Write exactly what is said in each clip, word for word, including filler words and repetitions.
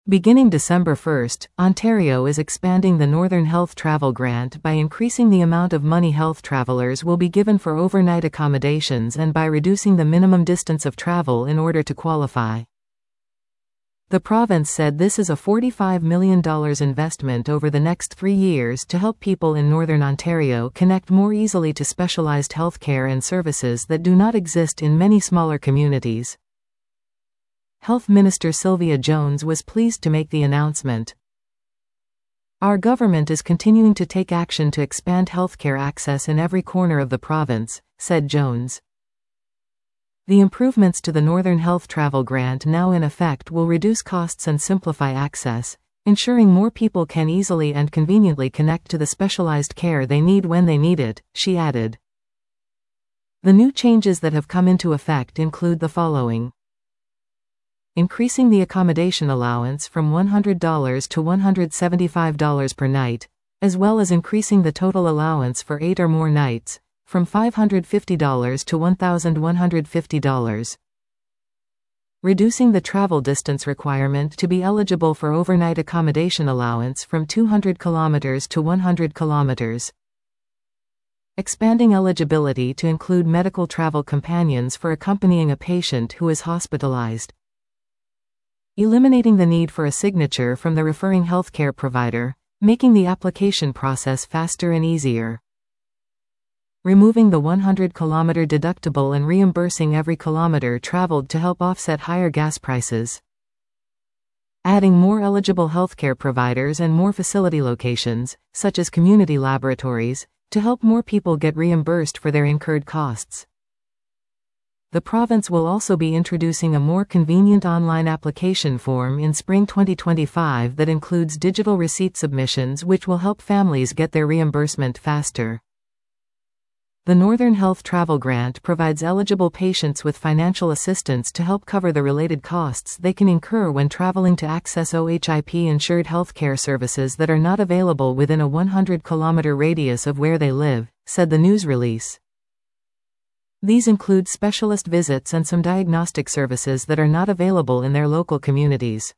Beginning December first, Ontario is expanding the Northern Health Travel Grant by increasing the amount of money health travelers will be given for overnight accommodations and by reducing the minimum distance of travel in order to qualify. The province said this is a forty-five million dollars investment over the next three years to help people in Northern Ontario connect more easily to specialized healthcare and services that do not exist in many smaller communities. Health Minister Sylvia Jones was pleased to make the announcement. Our government is continuing to take action to expand healthcare access in every corner of the province, said Jones. The improvements to the Northern Health Travel Grant now in effect will reduce costs and simplify access, ensuring more people can easily and conveniently connect to the specialized care they need when they need it, she added. The new changes that have come into effect include the following. Increasing the accommodation allowance from one hundred dollars to one hundred seventy-five dollars per night, as well as increasing the total allowance for eight or more nights, from five hundred fifty dollars to one thousand one hundred fifty dollars. Reducing the travel distance requirement to be eligible for overnight accommodation allowance from two hundred kilometers to one hundred kilometers. Expanding eligibility to include medical travel companions for accompanying a patient who is hospitalized. Eliminating the need for a signature from the referring healthcare provider, making the application process faster and easier. Removing the one hundred kilometer deductible and reimbursing every kilometer traveled to help offset higher gas prices. Adding more eligible healthcare providers and more facility locations, such as community laboratories, to help more people get reimbursed for their incurred costs. The province will also be introducing a more convenient online application form in spring twenty twenty-five that includes digital receipt submissions, which will help families get their reimbursement faster. The Northern Health Travel Grant provides eligible patients with financial assistance to help cover the related costs they can incur when traveling to access O H I P-insured healthcare services that are not available within a one hundred kilometer radius of where they live, said the news release. These include specialist visits and some diagnostic services that are not available in their local communities.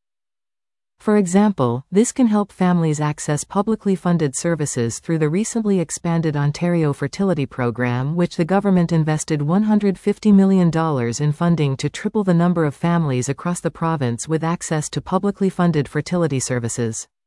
For example, this can help families access publicly funded services through the recently expanded Ontario Fertility Program, which the government invested one hundred fifty million dollars in funding to triple the number of families across the province with access to publicly funded fertility services.